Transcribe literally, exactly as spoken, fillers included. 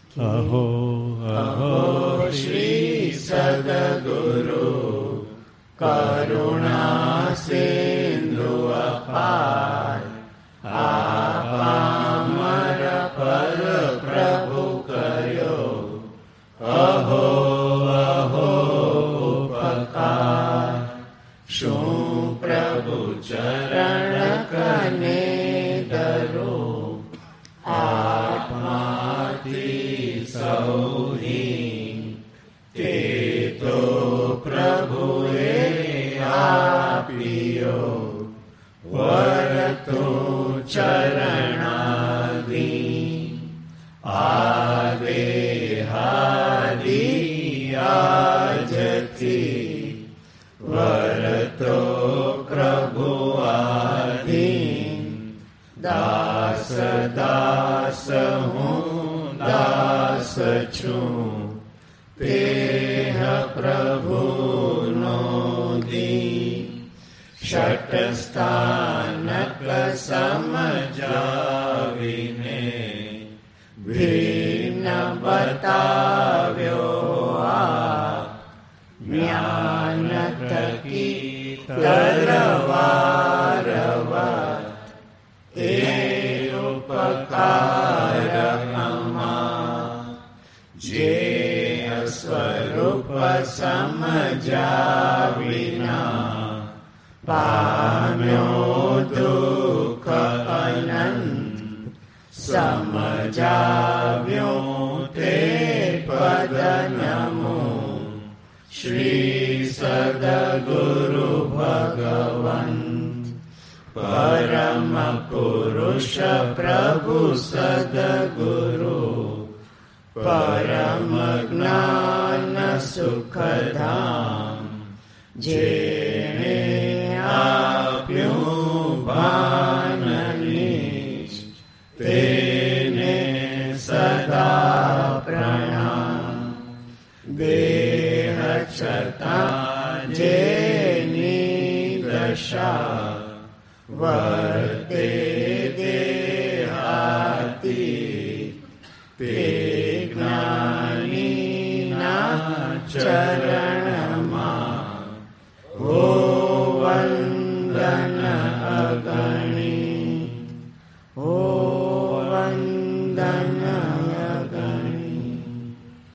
અહો અહો શ્રી સદગુરુ કરુણા સિંધુ અપાર, આપા પર પ્રભુ કર્યો અહો અહો ઉપકાર. શું પ્રભુ ચરણ કને ધરો, આત્માથી સૌની તે તો પ્રભુએ આપ્યો. વરતો ચરણાગી આવે હારી આજથી, વરતો પ્રભુ આધીન. દાસ દાસ હું દાસ છું, પેહ પ્રભુનો દીન. ષટસ્થાનક સમજાવીને ભિન્ન બતાવ્યો આ, જ્ઞાન થકી તરવારવત એ ઉપકાર અમા. જે સ્વરૂપ સમજાવિના પામ્યો દુઃખ અનંત, સમજાવ્યો તે પદ નમો. શ્રી સદગુરુ ભગવંત પરમ પુરુષ પ્રભુ સદગુરુ, પરમ જ્ઞાન સુખધામ. જેણે આપ્યું ભાનનીશ, તેને સદા પ્રણામ. દેહ છતાં જેની દશા, વર્તે દેહાતી, તે જ્ઞાનીના ચરણ